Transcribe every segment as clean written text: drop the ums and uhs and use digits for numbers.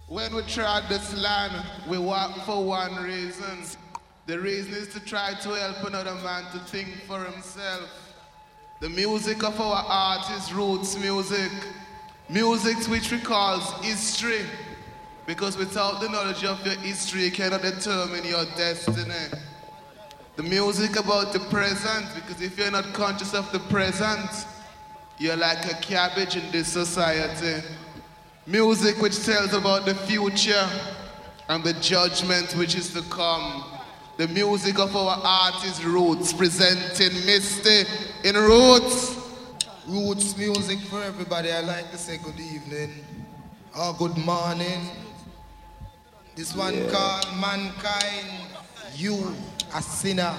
When we trod this land, we walk for one reason. The reason is to try to help another man to think for himself. The music of our art is roots music. Music which recalls history. Because without the knowledge of your history, you cannot determine your destiny. The music about the present, because if you're not conscious of the present, you're like a cabbage in this society. Music which tells about the future and the judgment which is to come. The music of our art is roots, presenting Misty in Roots. Roots music for everybody. I like to say good evening or good morning. This one called Mankind, You a Sinner.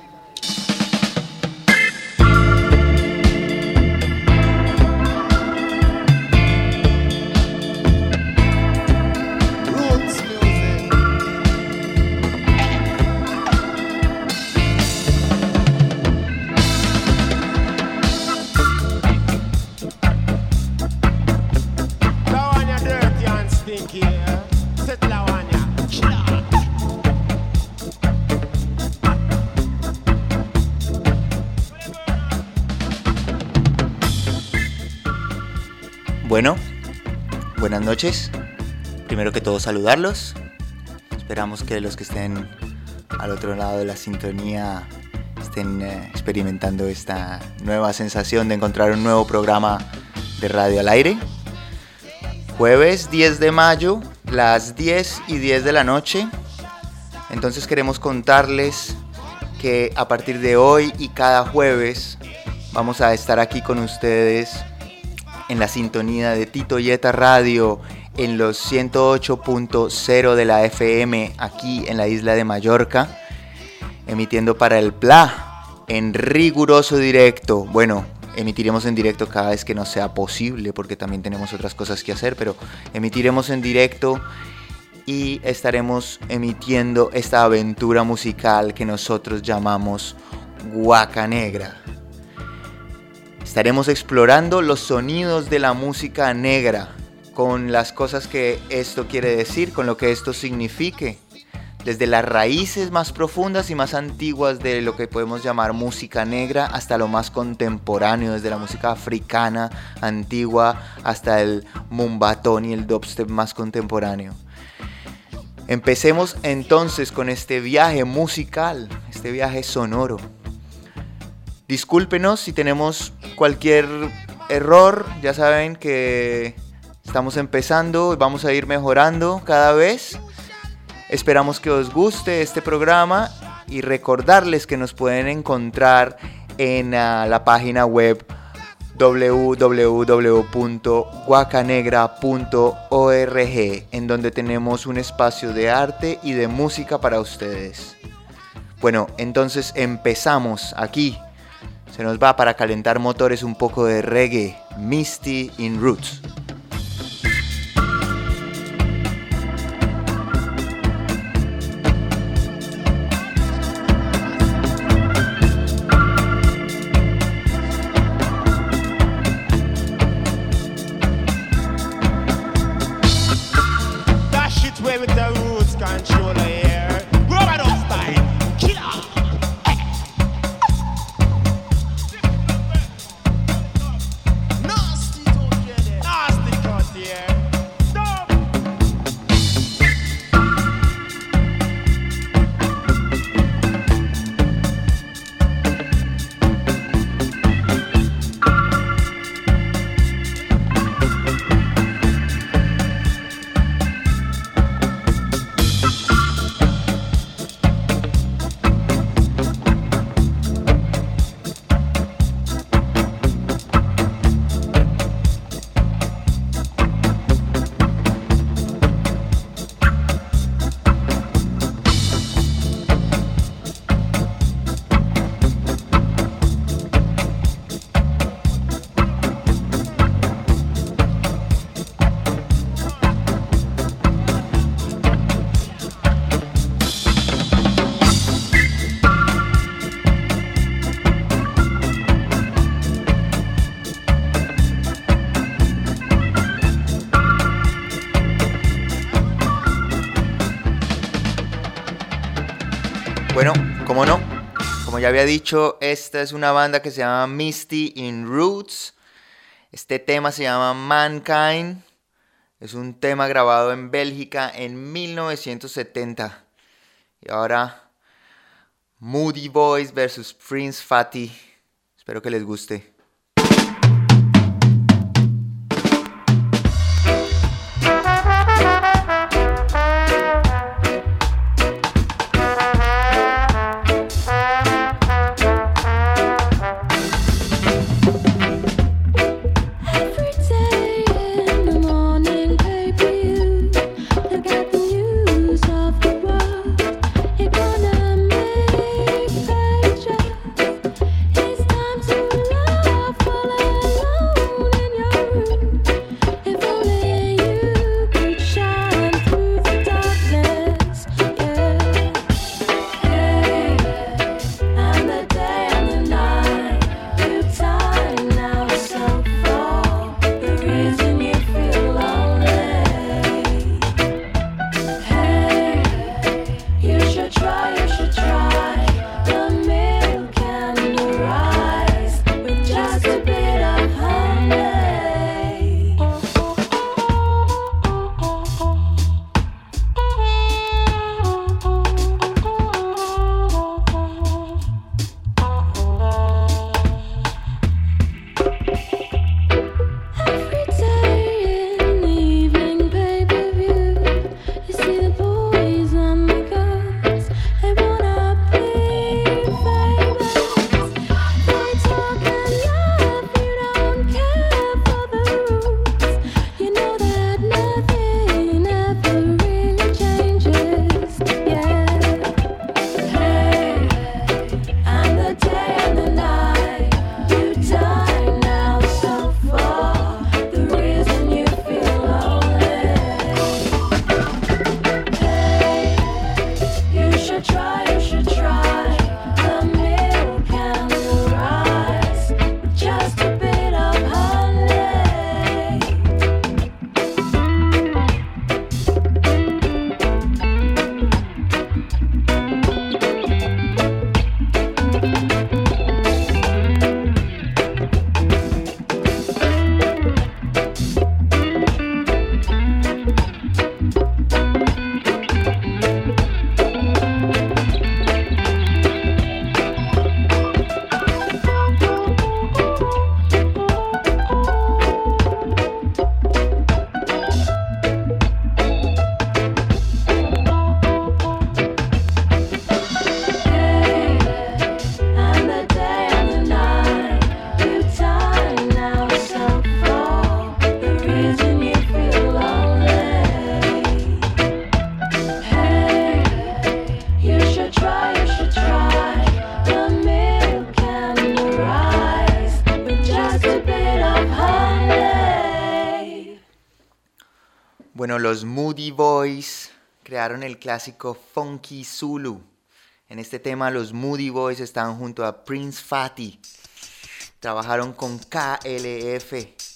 Bueno, buenas noches. Primero que todo saludarlos. Esperamos que los que estén al otro lado de la sintonía estén experimentando esta nueva sensación de encontrar un nuevo programa de radio al aire. Jueves 10 de mayo, las 10:10 de la noche. Entonces queremos contarles que a partir de hoy y cada jueves vamos a estar aquí con ustedes en la sintonía de Tito Yeta Radio en los 108.0 de la FM aquí en la isla de Mallorca, emitiendo para el PLA en riguroso directo. Bueno, emitiremos en directo cada vez que nos sea posible porque también tenemos otras cosas que hacer, pero emitiremos en directo y estaremos emitiendo esta aventura musical que nosotros llamamos Guaca Negra. Estaremos explorando los sonidos de la música negra, con las cosas que esto quiere decir, con lo que esto signifique, desde las raíces más profundas y más antiguas de lo que podemos llamar música negra hasta lo más contemporáneo, desde la música africana antigua hasta el mumbatón y el dubstep más contemporáneo. Empecemos entonces con este viaje musical, este viaje sonoro. Discúlpenos si tenemos cualquier error, ya saben que estamos empezando y vamos a ir mejorando cada vez. Esperamos que os guste este programa y recordarles que nos pueden encontrar en la página web www.guacanegra.org, en donde tenemos un espacio de arte y de música para ustedes. Bueno, entonces empezamos aquí. Se nos va para calentar motores un poco de reggae, Misty in Roots. Bueno, como no, como ya había dicho, esta es una banda que se llama Misty in Roots. Este tema se llama Mankind. Es un tema grabado en Bélgica en 1970. Y ahora Moody Boys vs Prince Fatty. Espero que les guste. Bueno, los Moody Boys crearon el clásico Funky Zulu. En este tema los Moody Boys estaban junto a Prince Fatty. Trabajaron con KLF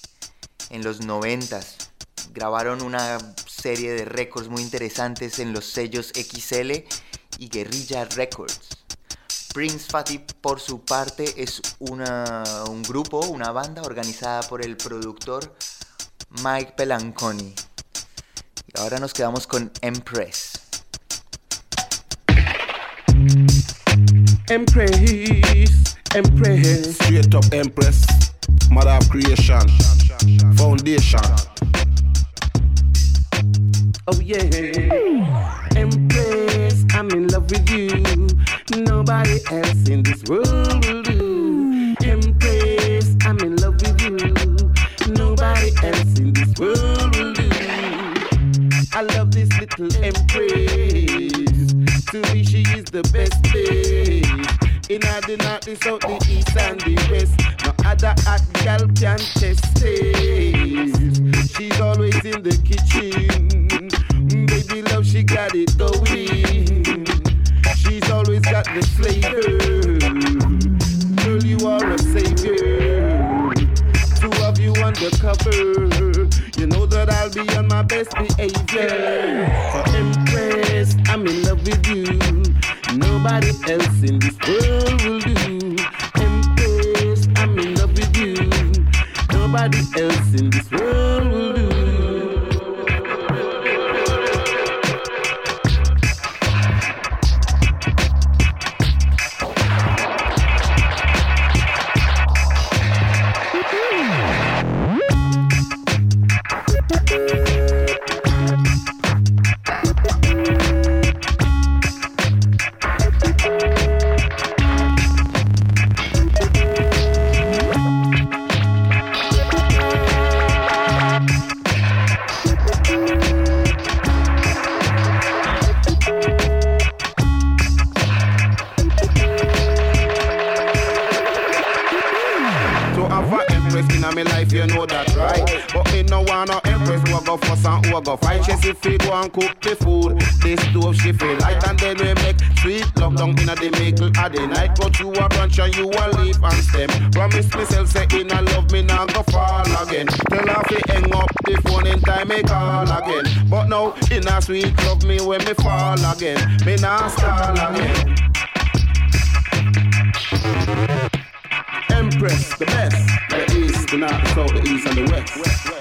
en los 90s. Grabaron una serie de récords muy interesantes en los sellos XL y Guerrilla Records. Prince Fatty, por su parte, es un grupo, una banda organizada por el productor Mike Pelanconi. Y ahora nos quedamos con Empress. Empress, straight up Empress, mother of creation, foundation. Oh yeah, Empress, I'm in love with you. Nobody else in this world will do. Empress, I'm in love with you. Nobody else in this world will do. I love this little Empress. To me she is the best place. In the north, the south, the east and the west. No other hot gal can test taste. She's always in the kitchen. Baby love, she got it going. She's always got the flavor. Girl, you are a savior. Two of you undercover. You know that I'll be on my best behavior. For Empress, I'm in love with you. Nobody else in this world will do. Empress, I'm in love with you. Nobody else in this world will do. You know that, right? But me no want no empress who go fuss and who go find. She see fi go and cook the food. This stove she feel light and then we make sweet love down inna the middle of the night. But you a branch and you a leaf and stem. Promise myself say inna love me nah go fall again. Tell her fi hang up the phone in time me call again. But now inna sweet love me when me fall again. Me nah stall again. Empress, the best. The east, the north, the south, the east, and the west.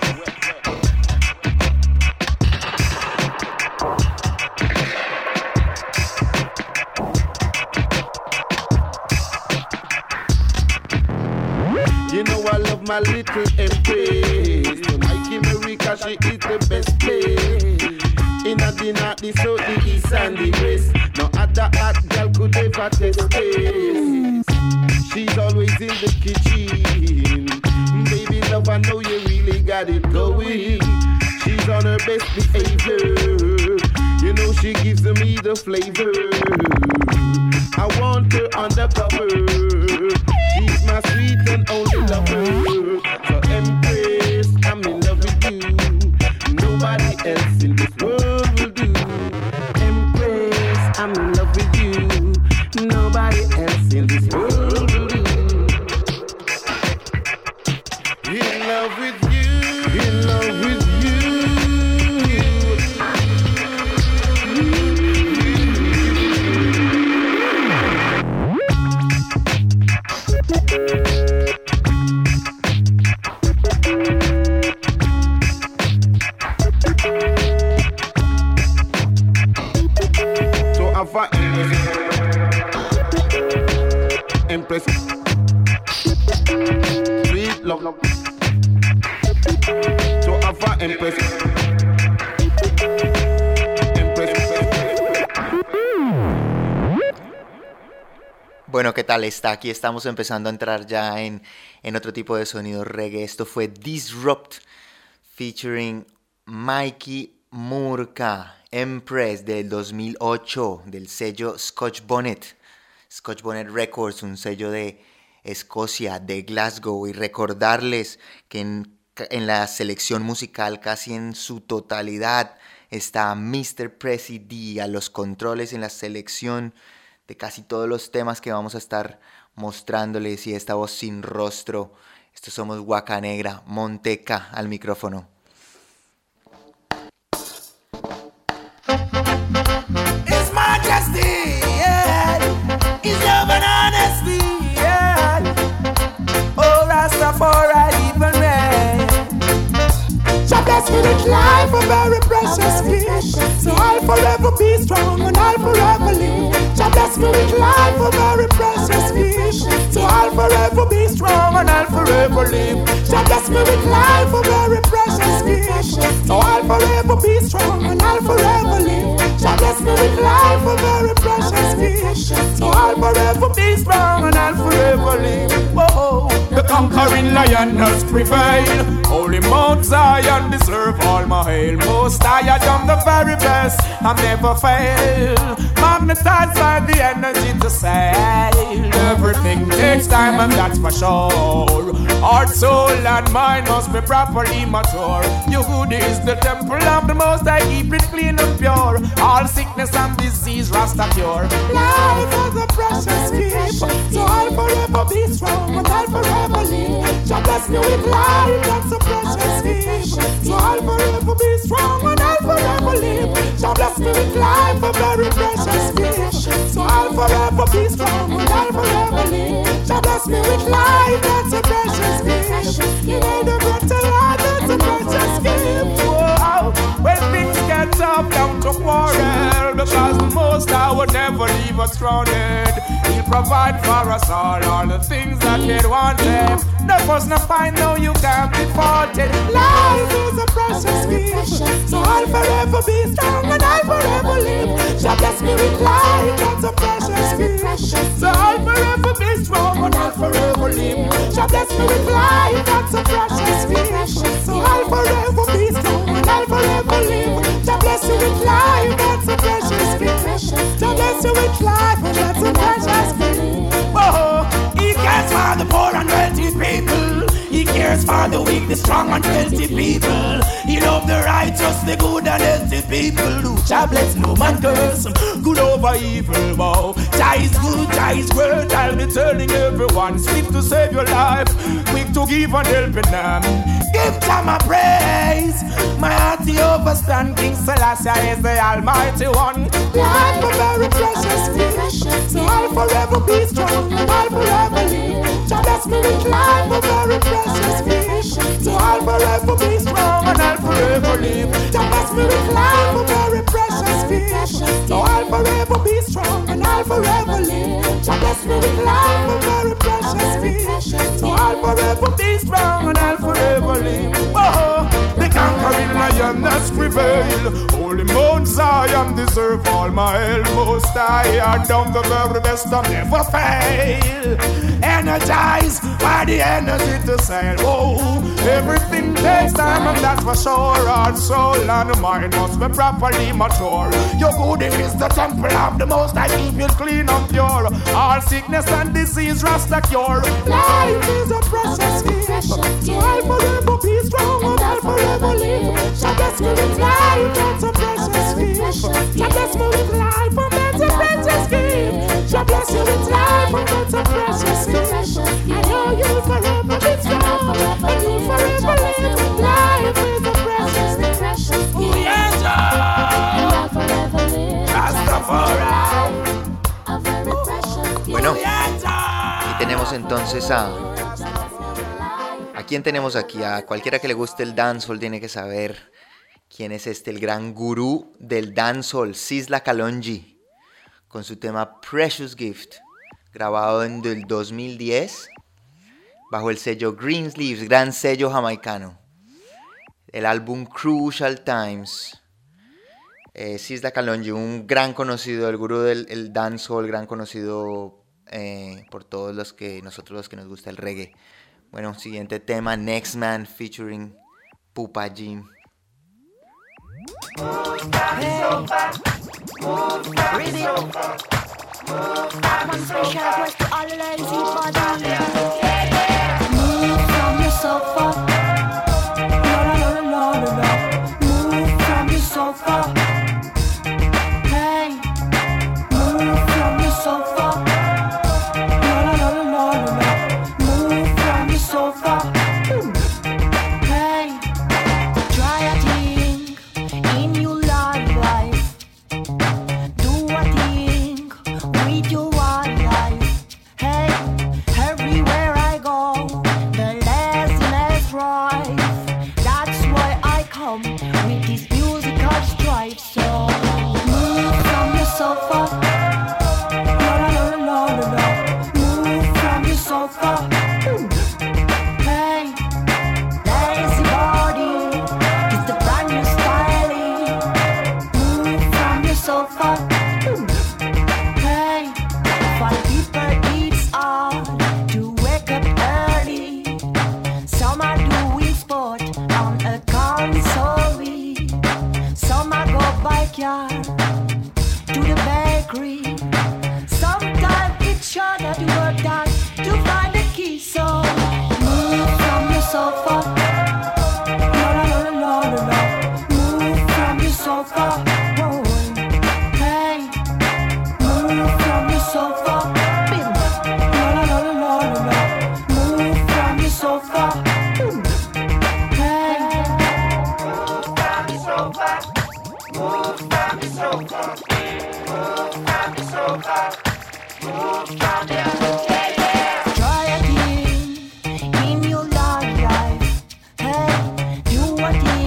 You know I love my little empress. The Mikey Marika, she is the best place. In a the north, the south, the east, and the west. No other hot girl could ever test this. She's always in the kitchen. Baby love, I know you really got it going. She's on her best behavior. You know she gives me the flavor. I want her undercover. She's my sweet and only lover. So Empress, I'm in love with you. Nobody else in this world will do. Empress, I'm in love with you. Nobody else in this world will do. In love with you. In love with you. So I've Empress, sweet love. So I've Empress, Empress. Bueno, ¿qué tal está? Aquí estamos empezando a entrar ya en otro tipo de sonido reggae. Esto fue Disrupt featuring Mikey Murka, Empress del 2008 del sello Scotch Bonnet Records, un sello de Escocia, de Glasgow. Y recordarles que en la selección musical casi en su totalidad está Mr. Prezi D a los controles en la selección de casi todos los temas que vamos a estar mostrándoles, y esta voz sin rostro. Estos somos Waka Negra, Monteca al micrófono. His Majesty, yeah, His love and honesty, yeah. Oh, Rastafari, even man. So blessed with life, a very precious gift. So I'll forever be strong and I'll forever live. So blessed with life, a very precious gift. So I'll forever be strong and I'll forever live. So blessed with life, a very precious gift. So I'll forever be strong and I'll forever live. So blessed with life, a very precious gift. So I'll forever be strong and I'll forever live. Whoa. The conquering lion has prevailed. Holy Mount Zion deserve all my hail. Most I am the very best, I never fail. Magnetized by the energy to sail. Everything takes time and that's for sure. Heart, soul and mind must be properly mature. Your good is the temple of the Most I keep it clean and pure. All sickness and disease Rasta cure. Life is a precious gift, so I'll forever be strong and I'll forever live. So bless me with life, that's a precious gift. So I'll forever be strong and I'll forever live. So bless me with life, a very precious gift. So I'll forever be would never leave us stranded. He'll provide for us all the things that we wanted. No fuss, no find, no, you can't be faulted. Life is a precious gift, so I'll forever be strong and I'll forever live. Jah bless me with life, that's a precious gift, so I'll forever be strong and I'll forever live. Jah bless me with life, that's a precious gift, so I'll forever be strong and I'll forever live. Jah bless you with life, that's a precious gift. Jah bless you with life, and that's a precious gift. Oh, he cares for the poor and wealthy people. He cares for the weak, the strong and healthy people. He loves the righteous, the good and healthy people. Jah bless no man curse, good over evil. Wow, Jah is good, Jah is great. I'll be telling everyone, swift to save your life, quick to give and helping them. Give Jah my praise. My heart he overstand. King Selassie is the Almighty One. Life a very precious gift, so I'll forever be strong and I'll forever live. Jah bless me with life a very precious gift, so I'll forever be strong and I'll forever live. Jah bless me with life a very precious gift, so I'll forever be strong and I'll forever live. Jah bless me with life a very precious gift, so I'll forever be strong and I'll forever live. Oh, the conquering lion has prevailed. Holy Mount Zion deserve all my help. Most high and down the very best and never fail. Energized by the energy to sail. Oh, everything takes time and that's for sure. Heart, soul and mind must be properly mature. Your good is the temple of the Most High. Keep it clean and pure. All sickness and disease Rasta cure. Life is a precious gift, so I'll forever be strong and I'll forever live. Jah bless me with life, that's a precious gift. Jah bless me with life, and that's a precious gift. Jah bless you with life, and that's a precious gift. I know you'll forever be strong and you'll forever live. Life is a precious gift. Yes, I'll forever live. Rastafari. Bueno, y tenemos entonces ¿a quién tenemos aquí? A cualquiera que le guste el dancehall tiene que saber quién es el gran gurú del dancehall, Sizzla Kalonji, con su tema Precious Gift, grabado en el 2010 bajo el sello Greensleeves, gran sello jamaicano. El álbum Crucial Times. Sizzla Kalonji, un gran conocido, el gurú del dancehall, gran conocido por todos los que nos gusta el reggae. Bueno, siguiente tema, Next Man featuring Pupa Jim.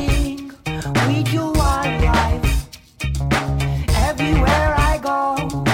Everywhere I go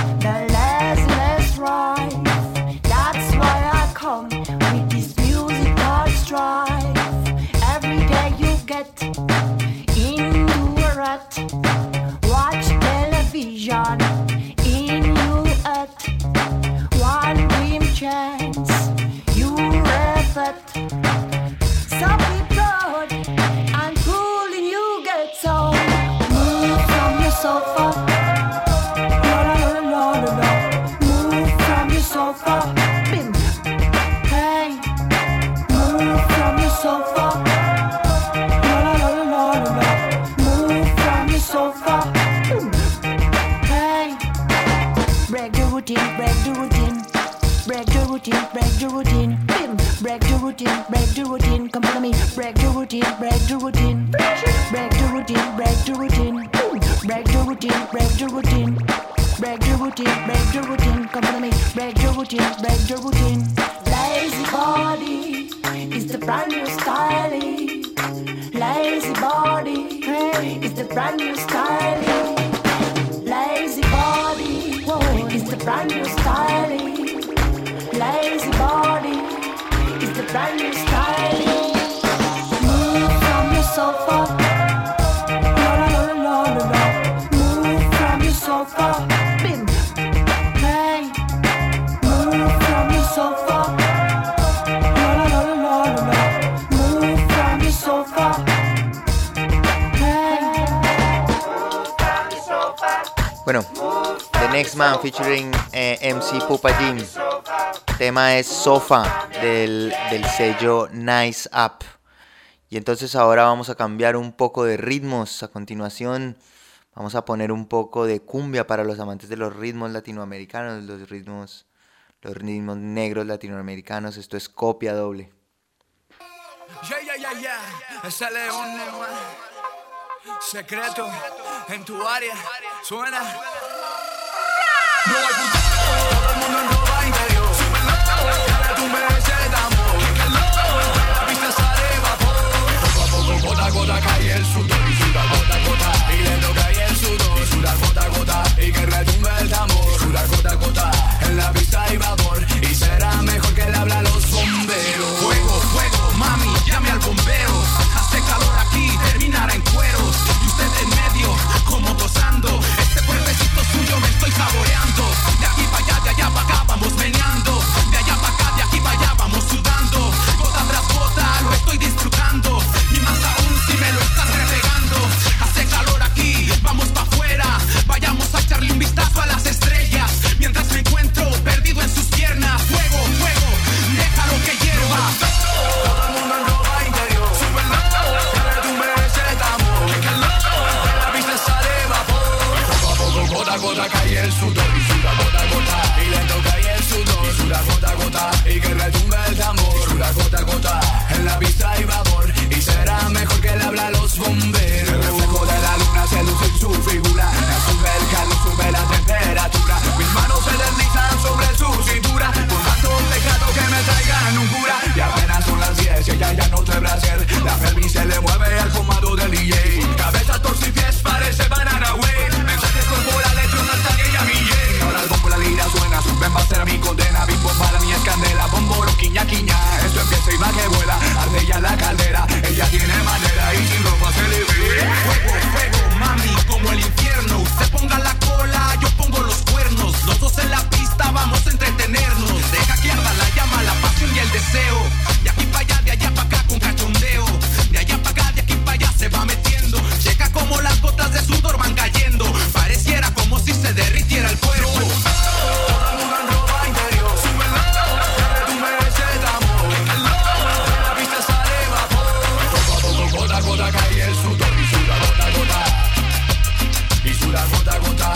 Watch television in your earth. One dream chance, you effort. Some be proud and cooling you get so. Move from your sofa. La la la la la la. Move from your sofa. Bim. Hey. Move from your sofa. La la la la la la. Move from your sofa. Boom. Hey. Break the routine, break the routine. Break the routine, break the routine. Bim. Break the routine, break the routine. Come follow me. Break the routine, break the routine. Break the routine, break the routine. Boom. Break the routine, break the routine. Break the routine, break the routine. Come follow me. Break the routine, break the routine. Lazy body is the brand new style. Lazy body, hey, is the brand new style. Lazy body, whoa, is the brand new style. Lazy body is the brand new style. Move from your sofa. La la la la la la. Move from your sofa. Bim. Hey. Move from your sofa. La la la la la la. Move from your sofa. Hey. Bueno, The Next Man featuring MC Pupa Jim. El tema es Sofa del sello Nice Up. Y entonces ahora vamos a cambiar un poco de ritmos. A continuación vamos a poner un poco de cumbia para los amantes de los ritmos latinoamericanos, los ritmos negros latinoamericanos. Esto es Copia Doble. Ese león secreto en tu área suena. No hay puto, todo el mundo en ropa interior. Súbelo, tú mereces amor. La vista sale vapor. Poco a poco, gota a gota, cae el sudor. Y suda gota a gota, y lento cae el sudor. Suda gota a gota, y que retumbe el tambor. Suda gota a gota, en la vista hay vapor. Y será mejor que le habla a los bomberos. Fuego, fuego, mami, llame al bombero. Hace calor aquí, terminará en cueros. Y usted en medio, como gozando. Este cuerpecito suyo me estoy saboreando. De aquí para allá, de allá para acá, vamos meneando. De allá para acá, de aquí para allá, vamos sudando. Gota tras gota, lo estoy disfrutando. Y más aún si me lo estás repegando. Hace calor aquí, vamos para afuera. Vayamos a echarle un vistazo a las estrellas. Mientras me encuentro perdido en sus piernas. Fuego, fuego, déjalo que hierva. Todo el mundo en ropa interior. Súbelo, que tú mereces amor. La vista sale vapor. Poco a poco, gota a gota, cae el sudor. Y suda gota a gota, y lento cae el sudor. Y suda gota a gota, y que retumbe el tambor. Y suda gota a gota, en la vista hay vapor. Y será mejor que le habla a los bomberos. El reflejo de la luna se luce en su figura. Sube el calor, sube la temperatura. Mis manos se deslizan sobre su cintura. Con tanto pecado que me traigan un cura. Y apenas son las 10 y ella ya no trae brasier. La pelvis se le mueve al comando del DJ. Cabeza, torso y pies parece banana way. Mensajes corporales de una talla y a mi ahora el bombo la lira suena. Suben va a ser mi condena. Bimbo para mí es candela. Bomboro, quiña, quiña. Esto empieza y va que vuela. Arde ya la caldera. Ella tiene manera y sin ropa se le ve. Fuego, fuego, mami, como el infierno. Usted ponga la cola, yo pongo los cuernos. Los dos en la pista vamos a entretenernos. Deja que arda la llama, la pasión y el deseo. De aquí para allá, de allá para acá con cachondeo. De allá para acá, de aquí para allá se va metiendo. Checa como las gotas de sudor van cayendo. Pareciera como si se derritiera el cuerpo. Todo el mundo en ropa interior. Súbelo, que tú mereces amor. La vista sale vapor. Poco a poco, gota a gota, cae el sudor. Y suda gota a gota. Y suda gota a gota.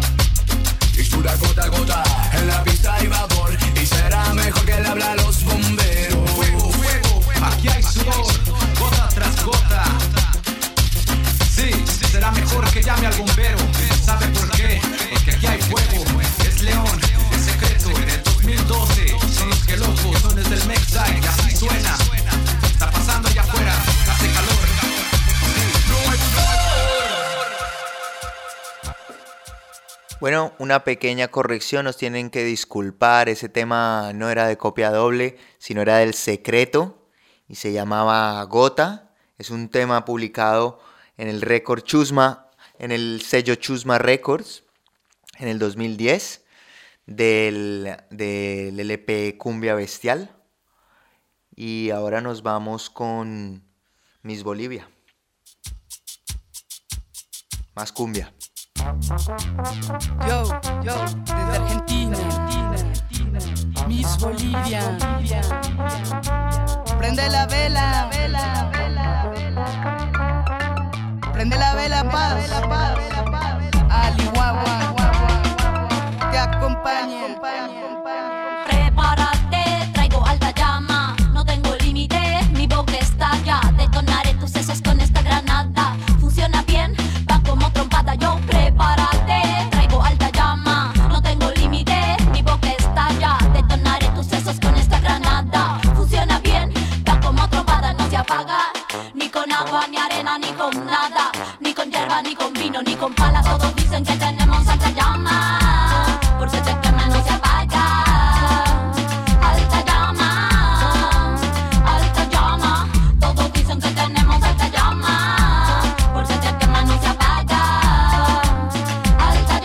Y suda gota a gota. En la pista hay vapor. Y será mejor que le habla a los bomberos. Fuego, fuego, aquí hay sudor. Gota tras gota. Sí, será mejor que llame al bombero. ¿Sabe por qué? Porque aquí hay fuego. Es León, es secreto. En el 2012 son los que locos, son desde el Mexai. Así suena. Está pasando allá afuera. Hace calor. No hay Bueno, una pequeña corrección, nos tienen que disculpar, ese tema no era de Copia Doble, sino era del Secreto y se llamaba Gota. Es un tema publicado en el récord Chusma en el sello Chusma Records en el 2010 del LP Cumbia Bestial. Y ahora nos vamos con Miss Bolivia. Más cumbia. Yo, desde Argentina, Miss Bolivia. Prende la vela, prende la vela, paz. Ali Guagua, te acompaña. Prepárate, traigo alta llama, no tengo límite, mi boca estalla. Detonaré tus sesos con esta granada. Funciona bien, va como trompada. Yo prepárate, traigo alta llama, no tengo límite, mi boca estalla. Detonaré tus sesos con esta granada. Funciona bien, va como trompada, no se apaga. Ni con agua, ni arena, ni con nada. Ni con hierba, ni con vino, ni con pala. Todos dicen que tenemos alta llama, por si se quema no se apaga. Alta llama, todos dicen que tenemos alta llama, por si se quema no se apaga. Alta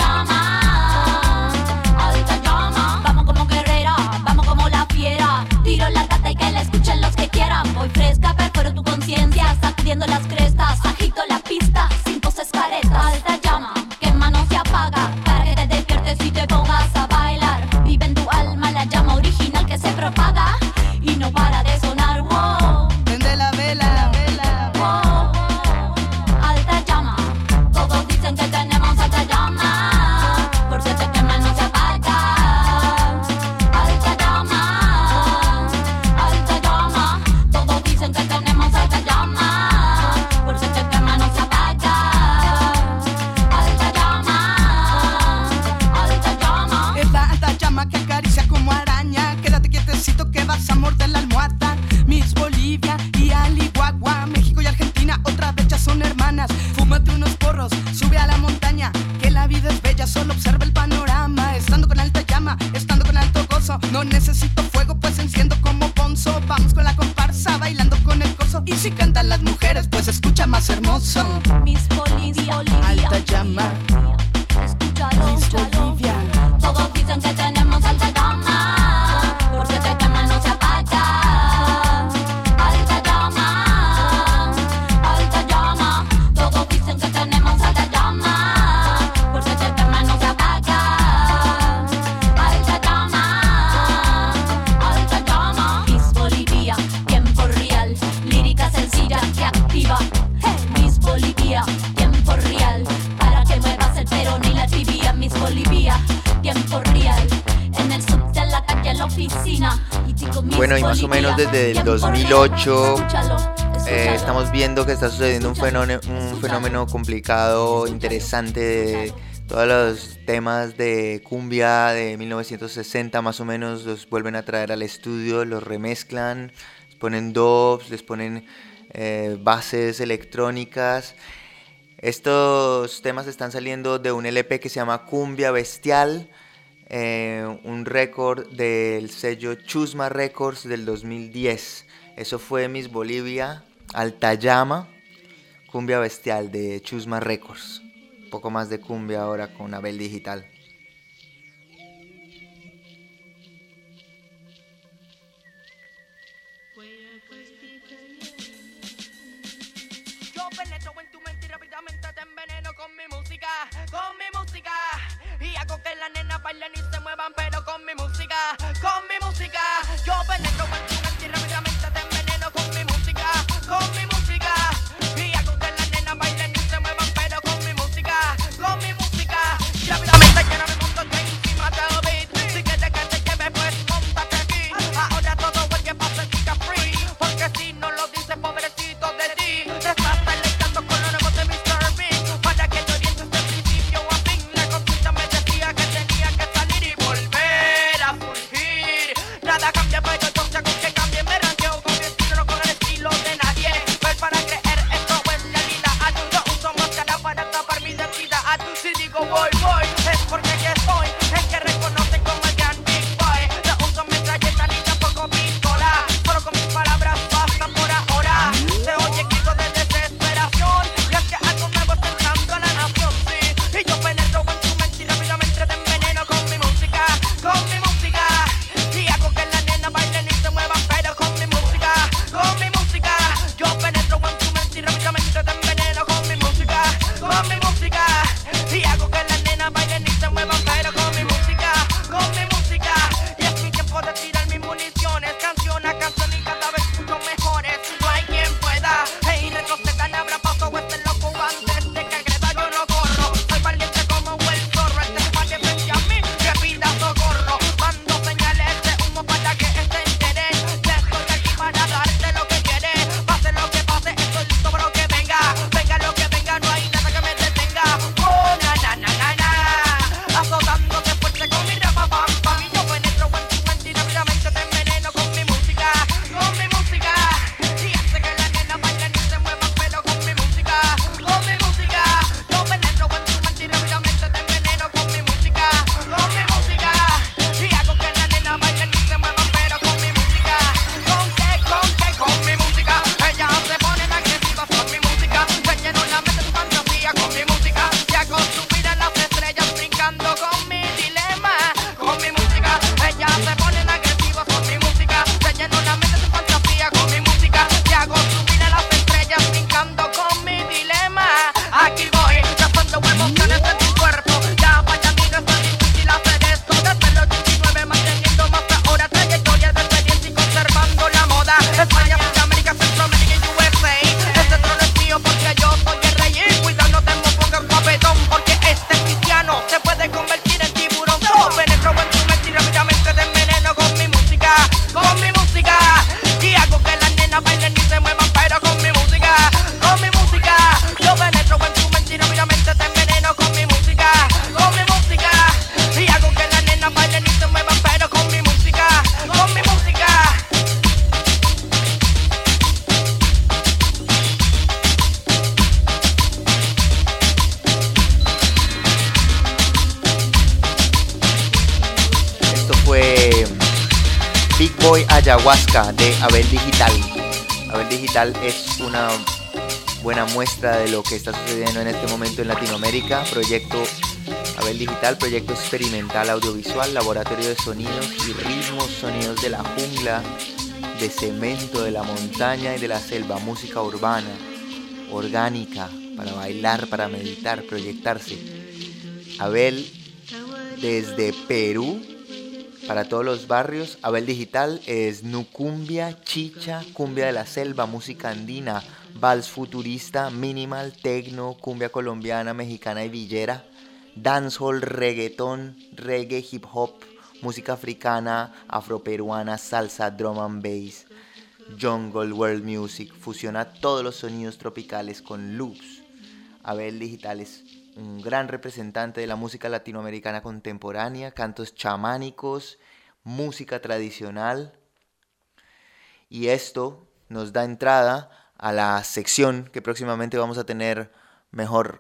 llama, vamos como guerrera, vamos como la fiera. Tiro la data y que la escuchen los que quieran. Voy fresca, perforo tu conciencia, sacudiendo las crestas. Agito la pista, sin poses caretas. Alta llama, quema no se apaga, para que te despiertes y te pongas a bailar. Vive en tu alma la llama original que se propaga y no para de sonar. Wow, Prende la vela, wow. Alta llama, todos dicen que tenemos alta llama, por si se quema no se apaga. Alta llama, todos dicen que tenemos alta llama, por si se quema no se apaga. Alta llama. Es la alta llama que acaricia como araña. Quédate quietecito que vas a morder la almohada. Miss Bolivia y Ali Guagua, México y Argentina otra vez ya son hermanas. Fúmate unos porros, sube a la montaña, que la vida es bella, solo observa el panorama. Estando con alta llama, estando con alto gozo, no necesito fuego pues enciendo como Ponzo. Vamos con la comparsa, bailando con el corzo. Y si cantan las mujeres, pues escucha más hermoso. Miss Bolivia, Alta llama, escúchalo, Miss Bolivia. todos dicen que tenemos alta llama, por si se quema no se apaga. Alta llama, todos dicen que tenemos alta llama, por si se quema no se apaga. Alta llama, Miss Bolivia, tiempo real, lírica sencilla que activa. Miss Bolivia, tiempo real, para que muevas el perón y la tibia. Miss Bolivia, tiempo real, en el subte, en la calle, en la oficina. Y digo, Miss Bueno, y más o menos Bolivia, desde el tiempo 2008 real. Escúchalo. estamos viendo que está sucediendo un fenómeno complicado, interesante, de todos los temas de cumbia de 1960 más o menos los vuelven a traer al estudio, los remezclan, les ponen dubs, les ponen bases electrónicas. Estos temas están saliendo de un LP que se llama Cumbia Bestial, un récord del sello Chusma Records del 2010. Eso fue Miss Bolivia, Alta Llama, Cumbia Bestial de Chusma Records. Un poco más de cumbia ahora con Abel Digital. Yo penetro en tu mente y rápidamente te enveneno con mi música, y hago que las nenas bailen y se muevan, pero con mi música. Yo penetro en tu mente y rápidamente te enveneno con mi música, y hago que las nenas bailen y se muevan, pero con mi música. Rápidamente quiero mi mundo que encima del beat. Si quieres que te lleve, pues móntate aquí. Ahora todo el que pasa es free, porque si no lo dices, pobrecito de ti. Te estás deleitando con lo nuevo de Mr. Big, para que te orientes de principio a fin. La consulta me decía que tenía que salir y volver a surgir. Nada cambia, pero yo sé con que cambie. Me ranqueo con mi estilo, no con el estilo de nadie. Pues para creer esto es realidad. Yo uso máscara para tapar mi identidad. Si digo voy, es porque aquí estoy. Es que reconocen como el gran Big Boy. No uso metralleta ni tampoco pistola, solo con mis palabras basta por ahora. Se oye grito de desesperación, y es que algo nuevo está entrando a la nación. Big Boy Ayahuasca de Abel Digital. Abel Digital es una buena muestra de lo que está sucediendo en este momento en Latinoamérica. Proyecto Abel Digital, proyecto experimental audiovisual, laboratorio de sonidos y ritmos, sonidos de la jungla, de cemento, de la montaña y de la selva, música urbana, orgánica, para bailar, para meditar, proyectarse. Abel desde Perú, para todos los barrios. Abel Digital es nucumbia, chicha, cumbia de la selva, música andina, vals futurista, minimal, tecno, cumbia colombiana, mexicana y villera, dancehall, reggaetón, reggae, hip hop, música africana, afroperuana, salsa, drum and bass, jungle, world music, fusiona todos los sonidos tropicales con loops. Abel Digital es un gran representante de la música latinoamericana contemporánea, cantos chamánicos, música tradicional. Y esto nos da entrada a la sección que próximamente vamos a tener mejor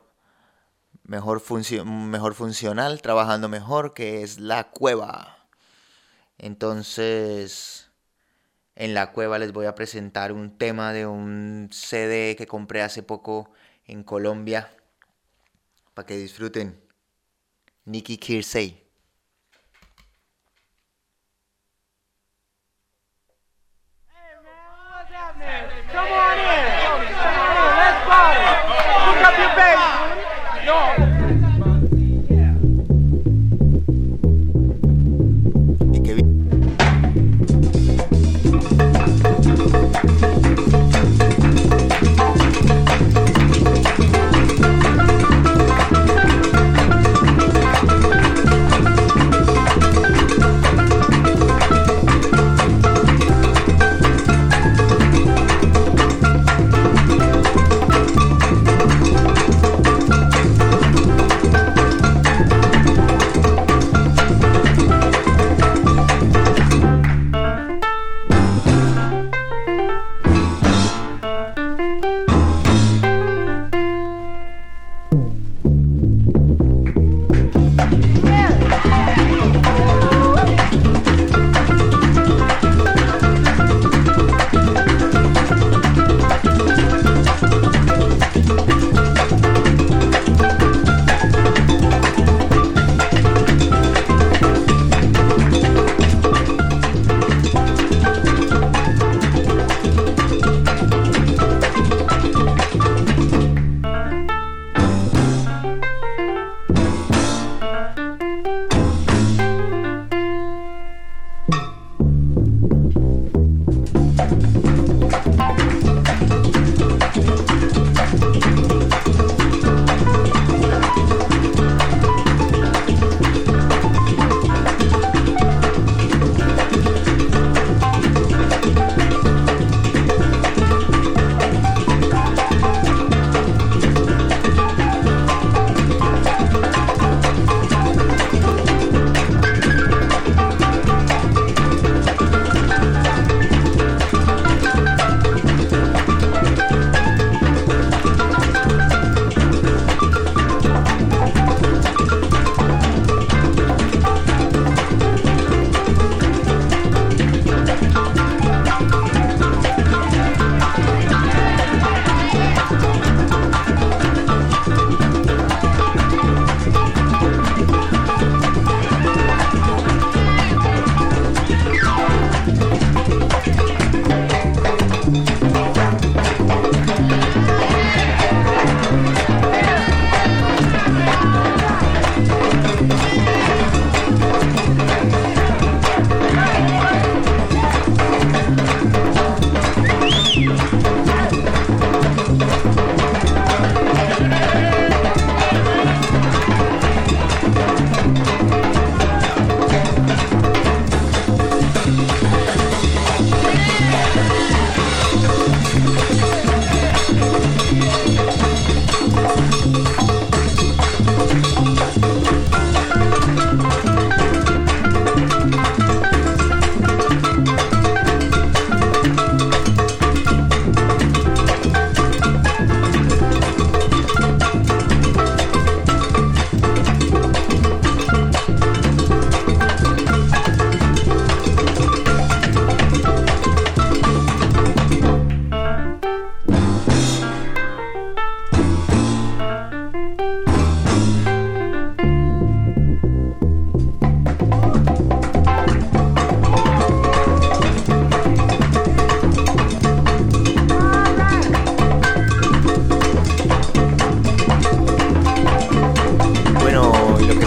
funcional, trabajando mejor, que es La Cueva. Entonces, en La Cueva les voy a presentar un tema de un CD que compré hace poco en Colombia, para que disfruten. Nicky Kirsey. Come on in. Let's party. Hook up your bass. Yo.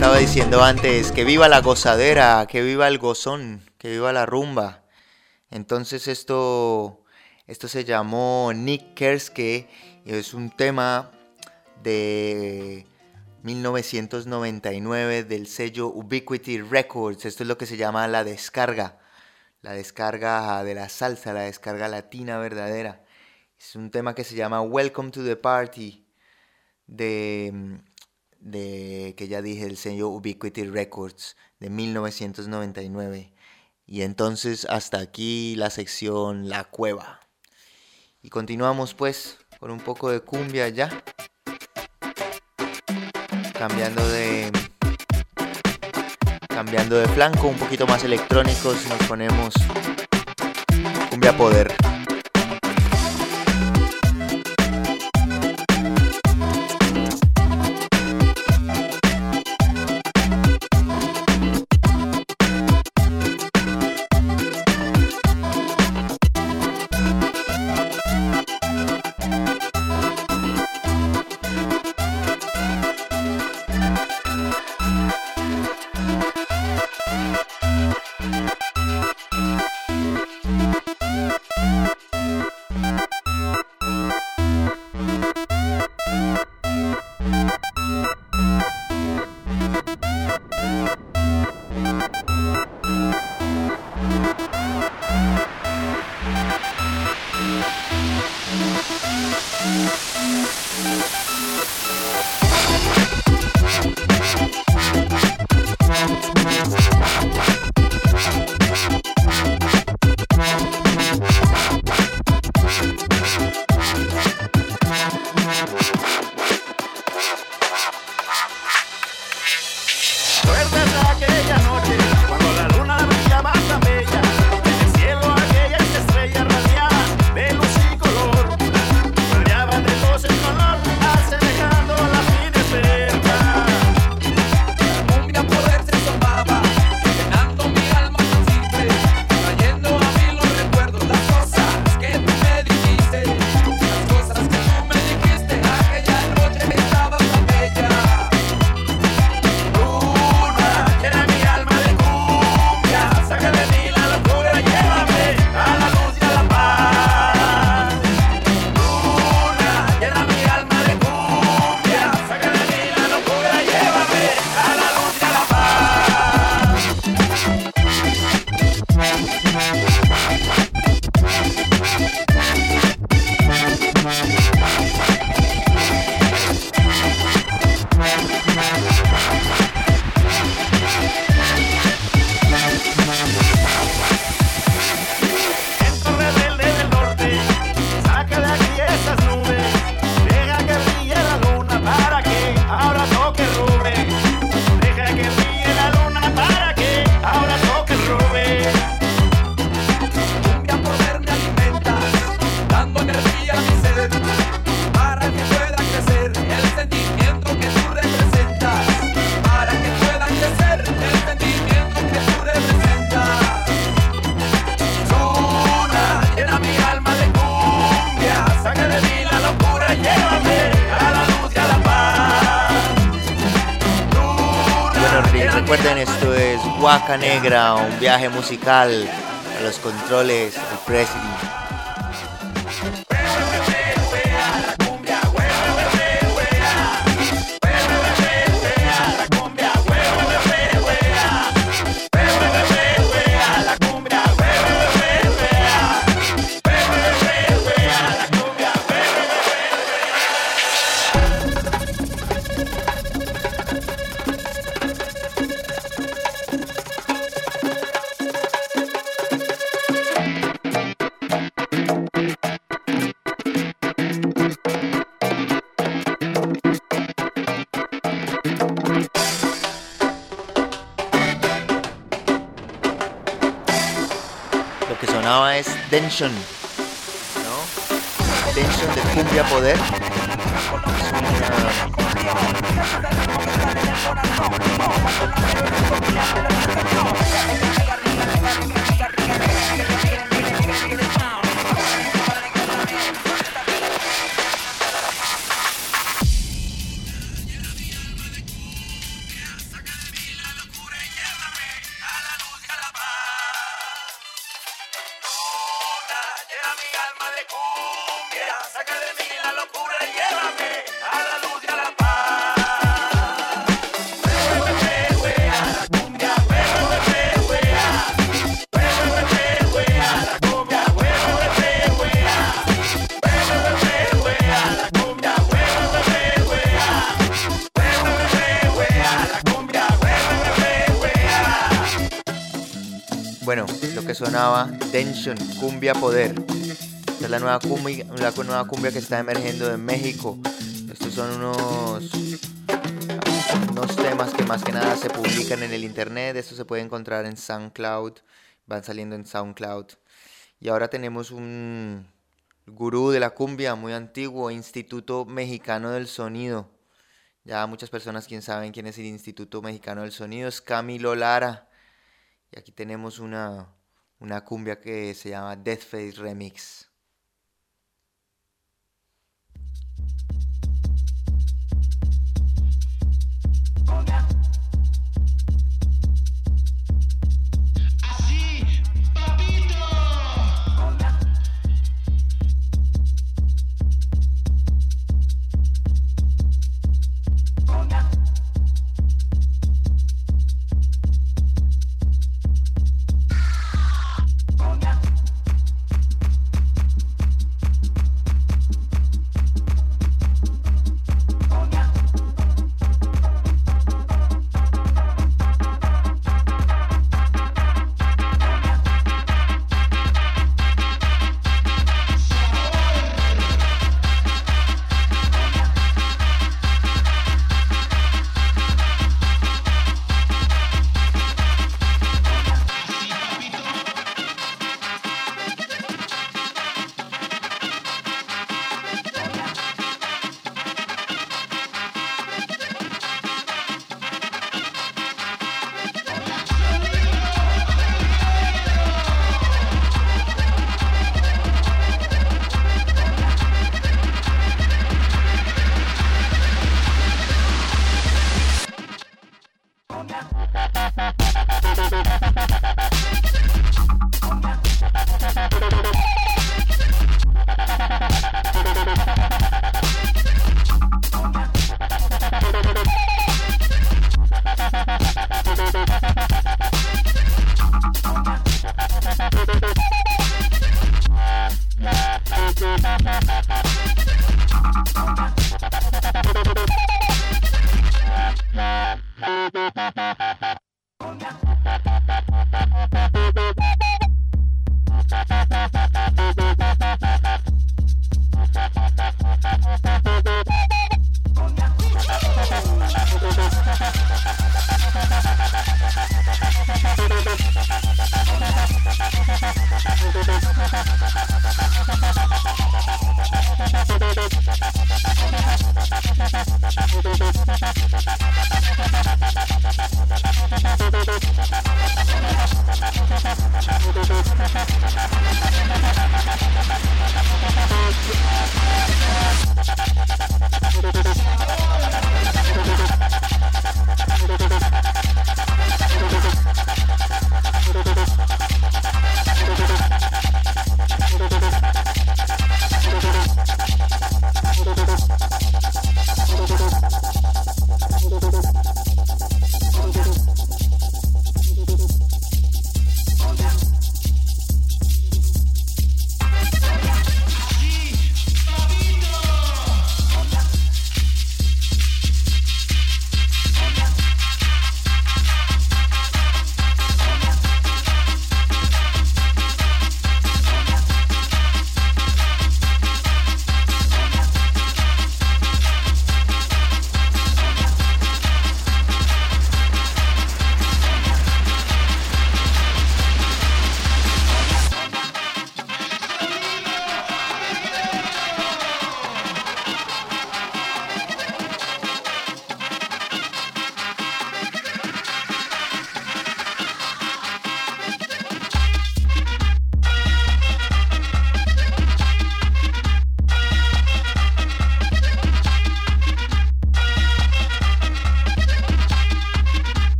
estaba diciendo antes, que viva la gozadera, que viva el gozón, que viva la rumba. Entonces esto se llamó Nick Kerske y es un tema de 1999 del sello Ubiquity Records. Esto es lo que se llama la descarga de la salsa, la descarga latina verdadera. Es un tema que se llama Welcome to the Party que ya dije, el sello Ubiquity Records de 1999. Y entonces hasta aquí la sección La Cueva. Y continuamos pues con un poco de cumbia ya. Cambiando de flanco, un poquito más electrónicos, nos ponemos Cumbia Poder. Recuerden, esto es Guaca Negra, un viaje musical a los controles del President. Es Tension, ¿no? Tension de Cumbia Poder. Bueno, lo que sonaba, Tension, Cumbia Poder. Esta es la nueva cumbia que está emergiendo en México. Estos son unos temas que más que nada se publican en el internet. Esto se puede encontrar en SoundCloud, van saliendo en SoundCloud. Y ahora tenemos un gurú de la cumbia muy antiguo, Instituto Mexicano del Sonido. Ya muchas personas saben quién es el Instituto Mexicano del Sonido, es Camilo Lara. Y aquí tenemos una cumbia que se llama Deathface Remix.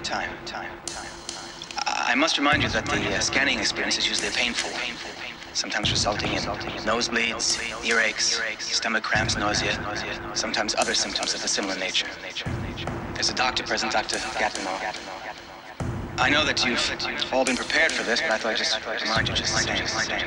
I must remind you that the scanning experience is usually painful, sometimes resulting in nosebleeds, earaches, stomach cramps, nausea, sometimes other symptoms of a similar nature. There's a doctor present, Dr. Gatineau. I know that you've all been prepared for this, but I thought I'd just remind you just the same.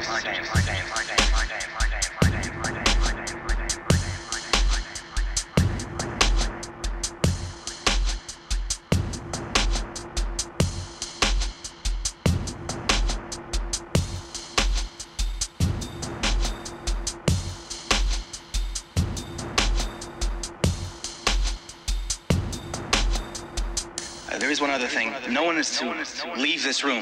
There is one other thing. No one is to leave this room.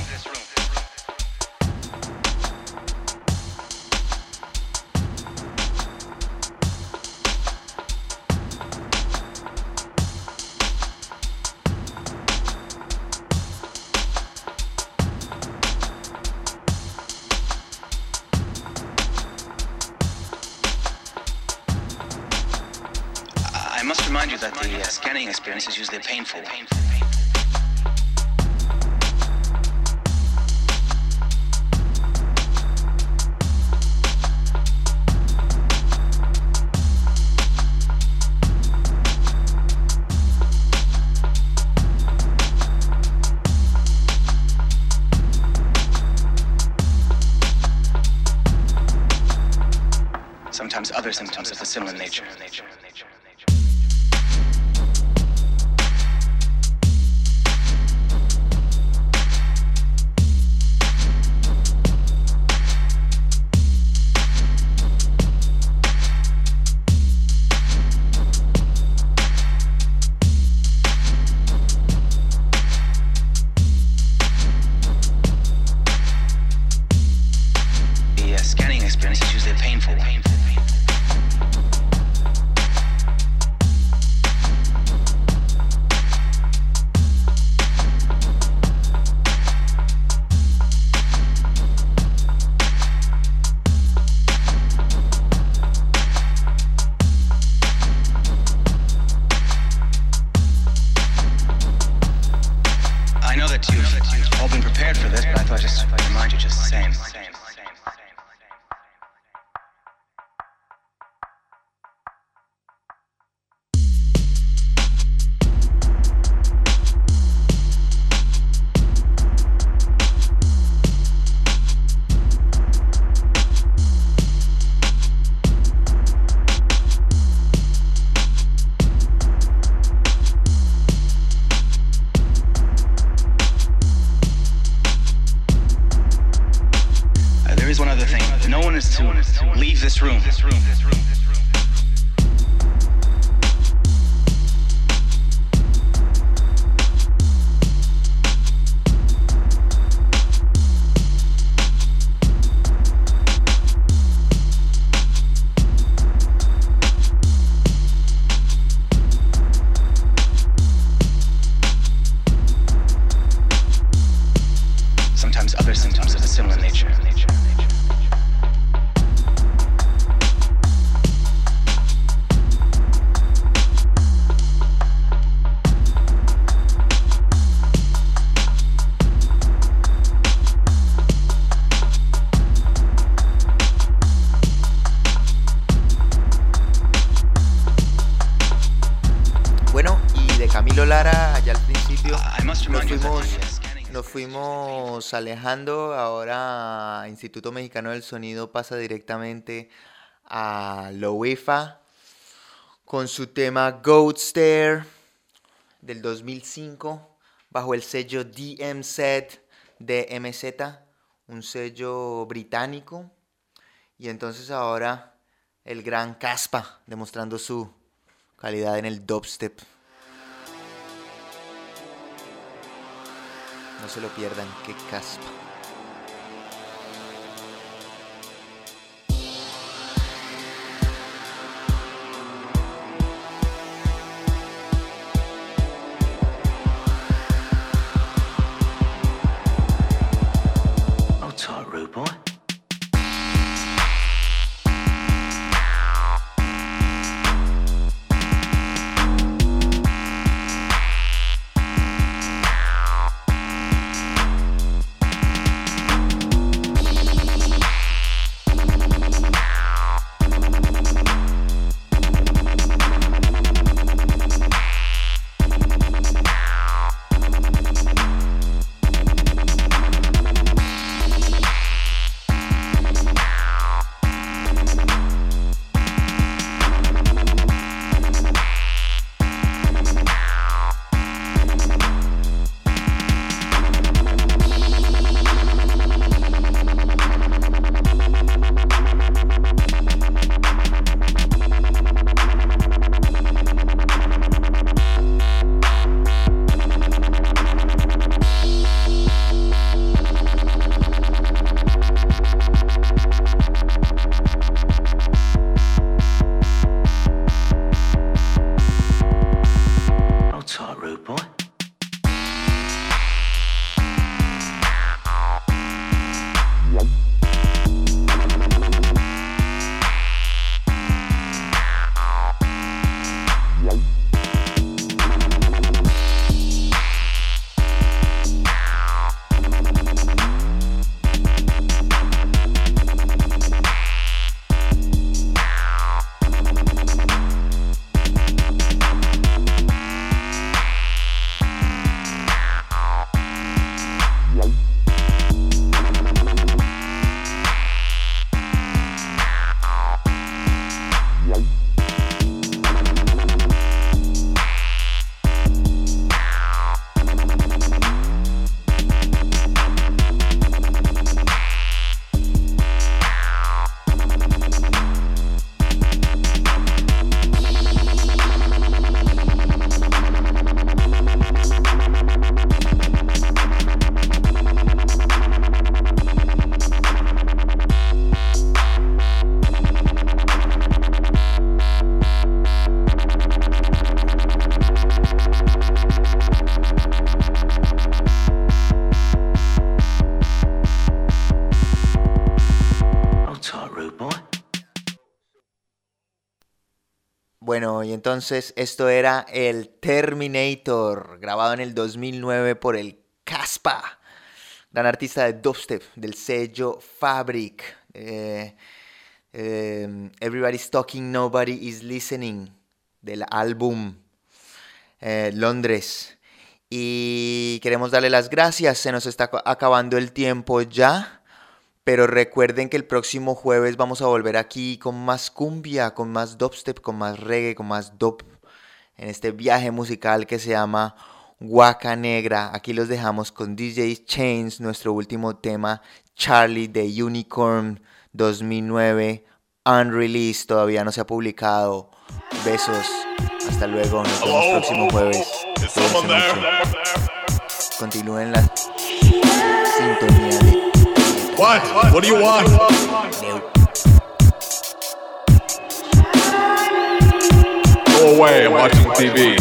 I must remind you that the scanning experience is usually painful. Sometimes other symptoms of a similar nature. The scanning experience is usually painful. I know that you've all been prepared for this, but I thought I'd just remind you just the same. There is one other thing. No one is to leave this room. Sometimes other symptoms of a similar nature. Bueno, y de Camilo Lara, allá al principio, nos fuimos alejando. Ahora Instituto Mexicano del Sonido pasa directamente a Loefa con su tema Goat Stare del 2005 bajo el sello DMZ de MZ, un sello británico. Y entonces ahora el gran Caspa demostrando su calidad en el dubstep. No se lo pierdan, qué Caspa. Oh, talk, rude boy. Bueno, y entonces esto era el Terminator, grabado en el 2009 por el Caspa, gran artista de dubstep del sello Fabric. Everybody's Talking, Nobody is Listening, del álbum Londres. Y queremos darle las gracias, se nos está acabando el tiempo ya, pero recuerden que el próximo jueves vamos a volver aquí con más cumbia, con más dubstep, con más reggae, con más dub, en este viaje musical que se llama Guaca Negra. Aquí los dejamos con DJ Chains, nuestro último tema, Charlie de Unicorn 2009, unreleased, todavía no se ha publicado. Besos, hasta luego, nos vemos el próximo jueves. Continúen la sintonía de... What do you want? Go away, I'm watching TV.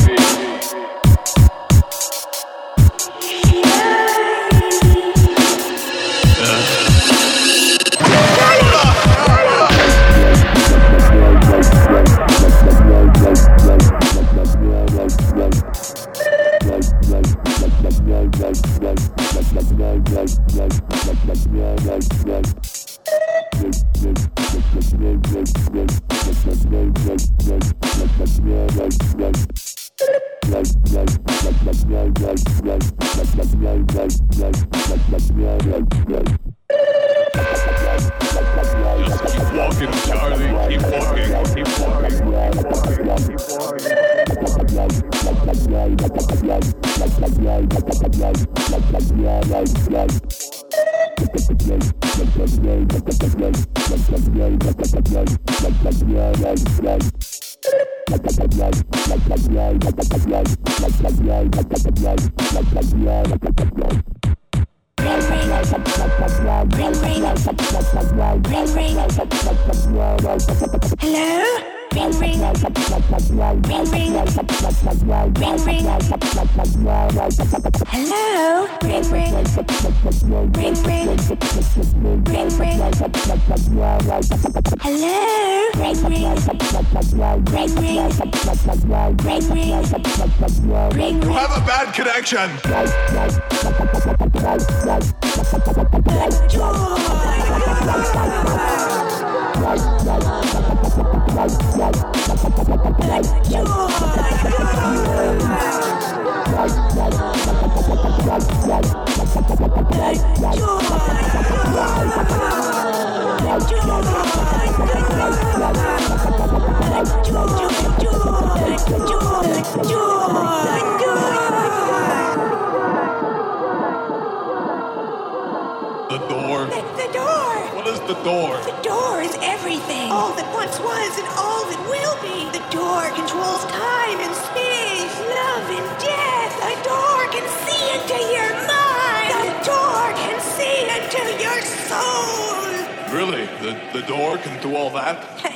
You have a bad connection. The door. The door. What is the door? The door is everything. All that once was and all that will be. The door controls time and space, love and death. The door can see into your mind. The door can see into your soul. Really? The door can do all that?